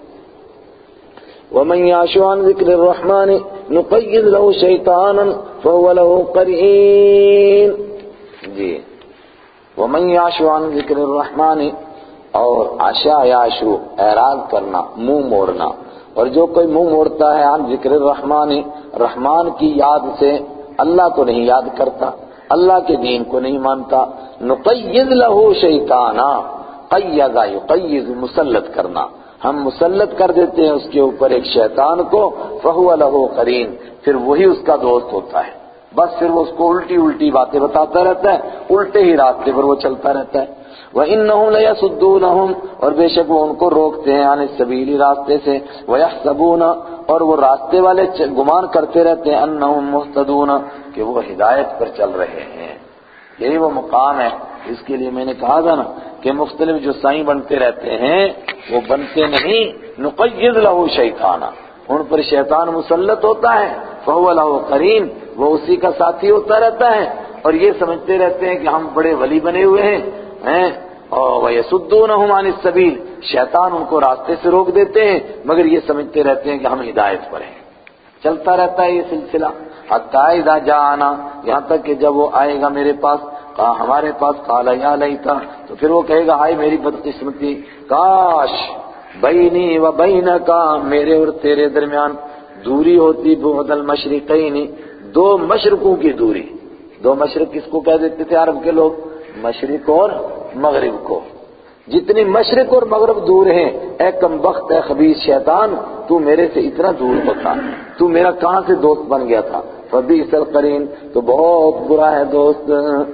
ومن یعش عن ذکر الرحمن نقید له شیطانا فهو له قرین۔ جی، ومن یعش عن ذکر الرحمن، اور عشا یعشو اعراض کرنا، منہ موڑنا، اور جو کوئی منہ موڑتا ہے عن ذکر الرحمن، رحمان کی یاد سے، اللہ کو نہیں یاد کرتا، اللہ کے دین کو نہیں مانتا، نقید له شیطانا، قید یقید مسلط کرنا، ہم مسلط کر دیتے ہیں اس کے اوپر ایک شیطان کو، فهو له قرین، پھر وہی اس کا دوست ہوتا ہے، بس پھر وہ اس کو الٹی الٹی باتیں بتاتا رہتا ہے، الٹے ہی راستے پر وہ چلتا رہتا ہے۔ وَإِنَّهُمْ لَيَصُدُّونَهُمْ، اور بے شک وہ ان کو روکتے ہیں عن السبیل، راستے سے، وَيَحْسَبُونَ، اور وہ راستے والے گمان کرتے رہتے ہیں أَنَّهُمْ مُهْتَدُونَ، کہ وہ ہدایت پر چل رہے ہیں۔ یہی وہ مقام ہے، اس کے لیے میں نے کہا تھا نا کہ مختلف جو سائیں بنتے رہتے ہیں وہ بنتے نہیں، نقید له شیطانا، ان پر شیطان مسلط ہوتا ہے، فهو له قرین، وہ اسی کا ساتھی ہوتا رہتا ہے، اور یہ سمجھتے رہتے ہیں کہ ہم بڑے ولی بنے ہوئے ہیں ہیں اور وَيَسُدُّونَهُمْ عَنِ السَّبِيلِ، شیطان ان کو راستے سے روک دیتے ہیں، مگر یہ سمجھتے رہتے ہیں کہ ہم ہدایت پر ہیں۔ چلتا رہتا ہے یہ سلسلہ، حَتَّى إِذَا جَاءَنَا، یہاں تک کہ جب وہ آئے گا میرے پاس، کہا ہمارے پاس، قَالَ يَا لَيْتَ، تو پھر وہ کہے گا ہائے میری بدقسمتی، کاش بینی و بینک، میرے اور تیرے درمیان دوری ہوتی، بعد المشرقین، دو مشرقوں کی دوری۔ دو مشرق کس کو کہہ دیتے تھے عرب کے لوگ؟ مشرق اور مغرب کو۔ جتنی مشرق اور مغرب دور ہیں، اے کم بخت، اے خبیث شیطان، تو میرے سے اتنا دور ہوتا، تو میرا کہاں سے دوست بن گیا تھا؟ فبئس القرین، تو بہت برا ہے دوست۔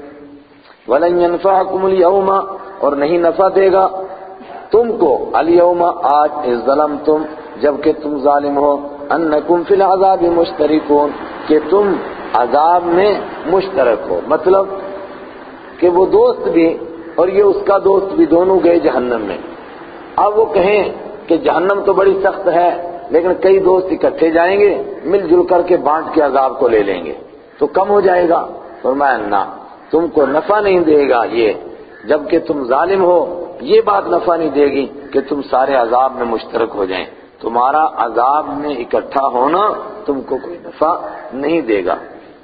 ولن ينفعكم اليوم، اور نہیں نفع دے گا تم کو، اليوم آج، اذ ظلمتم، جبکہ تم ظالم ہو، انکم فی العذاب مشترکون، کہ تم عذاب میں مشترک ہو، مطلب کہ وہ دوست بھی اور یہ اس کا دوست بھی دونوں گئے جہنم میں۔ اب وہ کہیں کہ جہنم تو بڑی سخت ہے، لیکن کئی دوست اکٹھے جائیں گے، مل جل کر کے بانٹ کے عذاب کو لے لیں گے تو کم ہو جائے گا۔ فرمایا نہ، تم کو نفع نہیں دے گا یہ، جبکہ تم ظالم ہو، یہ بات نفع نہیں دے گی کہ تم سارے عذاب میں مشترک ہو جائیں، تمہارا عذاب میں اکٹھا ہونا تم کو کوئی نفع نہیں دے گا۔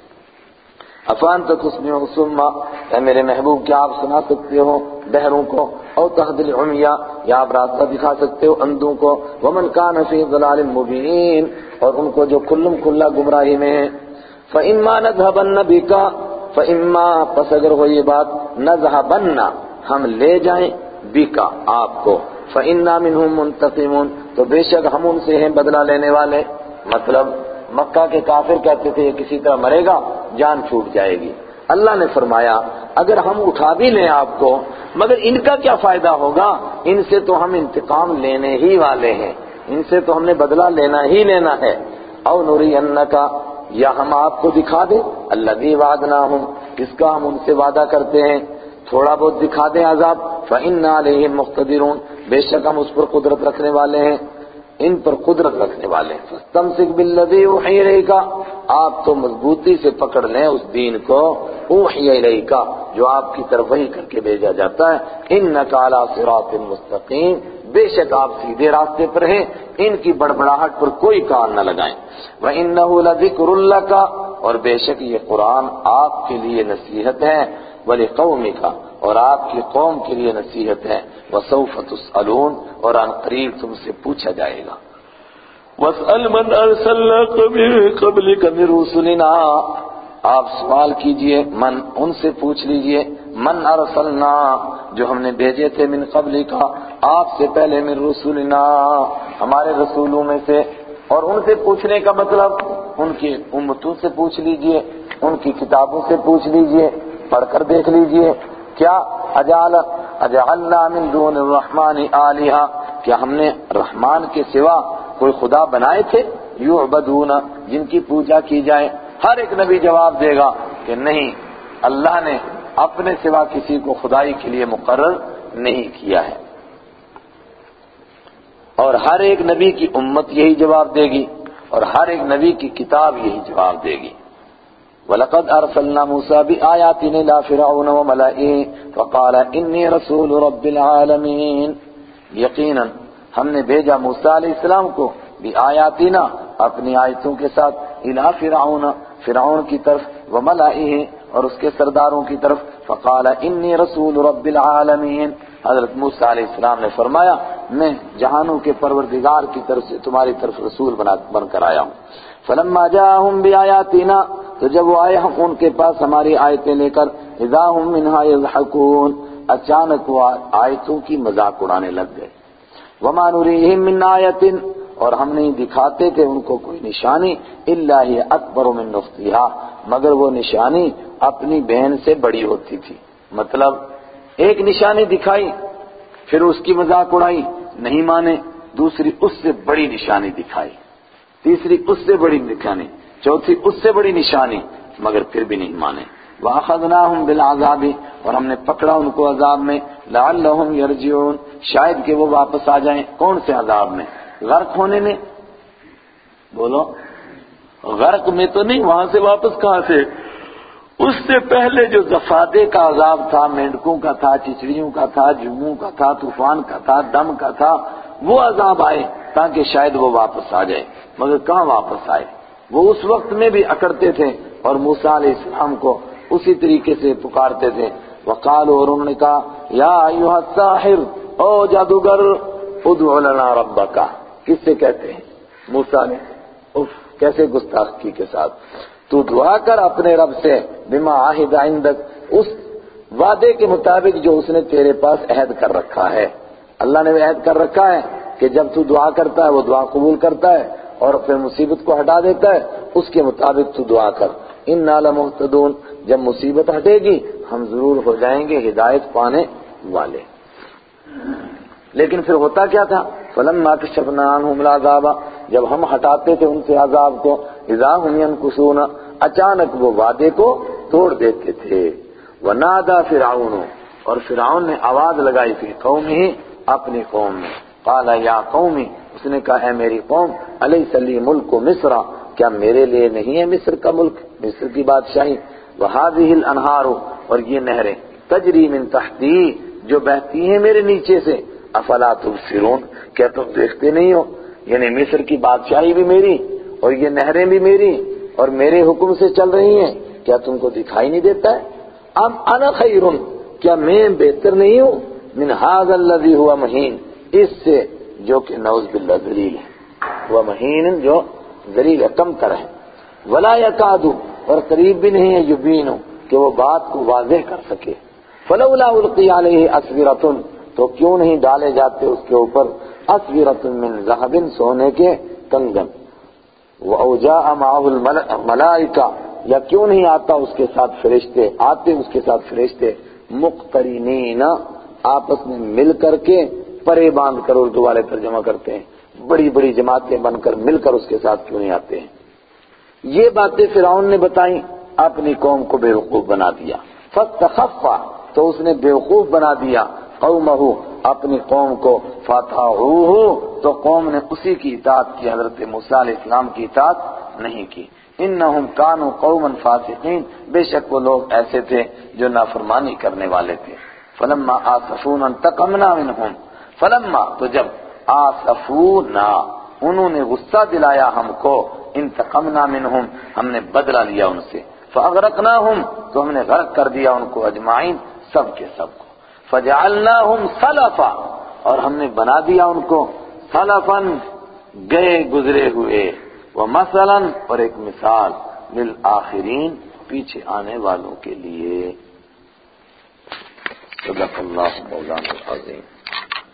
افان تک اس میں سما، اے میرے محبوب کیا آپ سنا سکتے ہو بہروں کو، او تہدی العمیٰ، یا آپ راستہ دکھا سکتے ہو اندھوں کو، ومن کان فی ضلال مبین، اور ان کو جو کھلم کھلا گمراہی میں ہے۔ فإما نذهبن بک، فإما پس اگر ہو یہ بات، نذهبن ہم لے جائیں بک آپ کو، فإنا منهم منتقمون تو بے شک ہم ان سے ہیں بدلہ لینے والے۔ مطلب مکہ کے کافر کہتے تھے یہ کسی طرح مرے گا جان چھوٹ جائے گی، اللہ نے فرمایا اگر ہم اٹھا بھی لیں آپ کو مگر ان کا کیا فائدہ ہوگا، ان سے تو ہم انتقام لینے ہی والے ہیں، ان سے تو ہم نے بدلہ لینا ہی لینا ہے۔ او نرینک، یا ہم آپ کو دکھا دیں الذی وعدناہم، جس کا ہم ان سے وعدہ کرتے ہیں، تھوڑا بہت دکھا دیں عذاب، فإنا علیہم مقتدرون بے شک ہم اس پر قدرت رکھنے والے ہیں، ان پر قدرت رکھنے والے ہیں۔ فاستمسک بالذی اوحی الیک، آپ تو مضبوطی سے پکڑ لیں اس دین کو، اوحی الیک جو آپ کی طرف وحی کر کے بھیجا جاتا ہے، انک علی صراط مستقیم بے شک آپ سیدھے راستے پر ہیں، ان کی بڑبڑاہٹ پر کوئی کان نہ لگائیں۔ وَإِنَّهُ لَذِكْرٌ لَكَ، اور بے شک یہ قرآن آپ کے لیے نصیحت ہے، وَلِقَوْمِكَ اور آپ کی قوم کے لیے نصیحت ہے، وَسَوْفَ تُسْأَلُونَ اور عن قریب تم سے پوچھا جائے گا۔ وَاسْأَلْ مَنْ أَرْسَلْنَا قَبْلِكَ مِنْ رُسُلِنَا، آپ سوال کیجئے من، ان سے پوچھ لیجئے، من ارسلنا جو ہم نے بھیجے تھے، من قبل کا آپ سے پہلے، من رسولنا ہمارے رسولوں میں سے، اور ان سے پوچھنے کا مطلب ان کی امتوں سے پوچھ لیجئے، ان کی کتابوں سے پوچھ لیجئے، پڑھ کر دیکھ لیجئے، کیا اجعل اجعلنا من دون الرحمن آلہہ، کیا ہم نے رحمان کے سوا کوئی خدا بنائے تھے، یعبدون جن کی پوجا کی جائے؟ ہر ایک نبی جواب دے گا کہ نہیں، اللہ نے اپنے سوا کسی کو خدائی کے لیے مقرر نہیں کیا ہے، اور ہر ایک نبی کی امت یہی جواب دے گی، اور ہر ایک نبی کی کتاب یہی جواب دے گی۔ وَلَقَدْ أَرْسَلْنَا مُوسَىٰ بِآيَاتِنَا إِلَىٰ فِرْعَوْنَ وَمَلَئِهِ فَقَالَ إِنِّي رَسُولُ رَبِّ الْعَالَمِينَ، یقیناً ہم نے بھیجا موسیٰ علیہ السلام کو بِآيَاتِنَا اپنی آیتوں کے ساتھ، إِلَىٰ فِرْعَوْنَ فرعون کی طرف، وَمَلَئِهِ اور اس کے سرداروں کی طرف، فَقَالَ إِنِّي رَسُولُ رَبِّ الْعَالَمِينَ حضرت موسیٰ علیہ السلام نے فرمایا میں جہانوں کے پروردگار کی طرف سے تمہاری طرف رسول بن کر آیا ہوں۔ فَلَمَّا جَاءَهُم بِآيَاتِنَا تو جب وہ آئے ہم ان کے پاس ہماری آیتیں لے کر، اذا ہم منہا یضحکون اچانک وہ آیتوں کی مذاق اڑانے لگ گئے۔ وما نریہم من آیت اور ہم نہیں دکھاتے تھے ان کو کوئی نشانی، الا ہی اکبر من اختہا مگر وہ نشانی اپنی بہن سے بڑی ہوتی تھی۔ مطلب ایک نشانی دکھائی پھر اس کی مذاق اڑائی، نہیں مانے، دوسری اس سے بڑی نشانی دکھائی، تیسری اس سے بڑی نشانی، چوتھی اس سے بڑی نشانی، مگر پھر بھی نہیں مانے۔ وَأَخَذْنَاهُمْ بِالْعَذَابِ اور ہم نے پکڑا ان کو عذاب میں، لَعَلَّهُمْ يَرْجِعُونَ شاید کہ وہ واپس آ جائیں۔ کون سے عذاب میں؟ غرق ہونے میں؟ بولو، غرق میں تو نہیں، وہاں سے واپس کہاں سے؟ اس سے پہلے جو زفادے کا عذاب تھا، مینڈکوں کا تھا، چچڑیوں کا تھا، جموں کا تھا، طوفان کا تھا، دم کا تھا، وہ عذاب آئے تاکہ شاید وہ واپس آ جائے، مگر کہاں واپس آئے؟ وہ اس وقت میں بھی اکڑتے تھے اور موسیٰ علیہ السلام کو اسی طریقے سے پکارتے تھے۔ وقالوا اور انہوں نے کہا یا ایھا الساحر او جادوگر ادع لنا ربک، کس سے کہتے ہیں؟ موسیٰ نے، اف کیسے گستاخی کے ساتھ، تو دعا کر اپنے رب سے، بما عہد عندک اس وعدے کے مطابق جو اس نے تیرے پاس عہد کر رکھا ہے۔ اللہ نے عہد کر رکھا ہے کہ جب تو دعا کرتا ہے وہ دعا قبول کرتا ہے اور پھر مصیبت کو ہٹا دیتا ہے، اس کے مطابق تو دعا کر۔ اِنَّا لَمُهْتَدُونَ جب مصیبت ہٹے گی ہم ضرور ہو جائیں گے ہدایت پانے والے۔ لیکن پھر ہوتا کیا تھا؟ فَلَمَّا كَشَفْنَا عَنْهُمُ الْعَذَابَ جب ہم ہٹاتے تھے ان سے عذاب کو، اِذَا هُمْ يَنْكُثُونَ اچانک وہ وعدے کو توڑ دیتے تھے۔ وَنَادَى فِرْعَوْنُ اور فرعون نے آواز لگائی فی قومہ اپنی قوم میں، قال یا قومی، اس نے کہا اے میری قوم، الیس لی ملک مصر، کیا میرے لیے نہیں ہے مصر کا ملک، مصر کی بادشاہی، وہذہ الانہار، اور یہ نہریں، تجری من تحتی، جو بہتی ہیں میرے نیچے سے، افلا تبصرون، کیا تم دیکھتے نہیں ہو، یعنی مصر کی بادشاہی بھی میری اور یہ نہریں بھی میری اور میرے حکم سے چل رہی ہیں، کیا تم کو دکھائی نہیں دیتا ہے؟ ام انا خیر، کیا میں بہتر نہیں ہوں، من ھذا الذی هو مہین، اس سے جو کہ نعوذ باللہ ذلیل ہے، وہ مہین جو ذلیل ہے، کم تر ہے، ولا یکاد، اور قریب بھی نہیں ہے، یبین، کہ وہ بات کو واضح کر سکے، فلولا القی علیہ اسورۃ، تو کیوں نہیں ڈالے جاتے اس کے اوپر اسورۃ من ذہب، سونے کے کنگن، وَأَوْجَاءَ مَعَهُ الْمَلَائِكَةُ، یا کیوں نہیں آتا اس کے ساتھ فرشتے، آتے اس کے ساتھ فرشتے، مقترنین، آپس میں مل کر کے، پرے باندھ کر اردو والے ترجمہ کرتے ہیں، بڑی بڑی جماعتیں بن کر مل کر اس کے ساتھ کیوں نہیں آتے ہیں؟ یہ باتیں فرعون نے بتائیں، اپنی قوم کو بیوقوف بنا دیا، فاستخف، تو اس نے بیوقوف بنا دیا، قومہ، اپنی قوم کو، فَأَطَاعُوهُ، تو قوم نے اسی کی اطاعت کی، حضرت موسیٰ علیہ السلام کی اطاعت نہیں کی، انہم کانوا قوما فاسقین، بے شک وہ لوگ ایسے تھے جو نافرمانی کرنے والے تھے، فلما آسفونا انتقمنا منہم، فلما، تو جب آسفونا، انہوں نے غصہ دلایا ہم کو، انتقمنا منہم، ہم نے بدلہ لیا ان سے، فاغرقناہم، تو ہم نے غرق کر دیا ان کو، اجمعین، سب کے سب کو، فجعلناہم سلفا، اور ہم نے بنا دیا ان کو سلفا، گئے گزرے ہوئے، ومثلا، اور ایک مثال، للآخرین، پیچھے آنے والوں کے لیے۔ صدق اللہ مولانا العظیم۔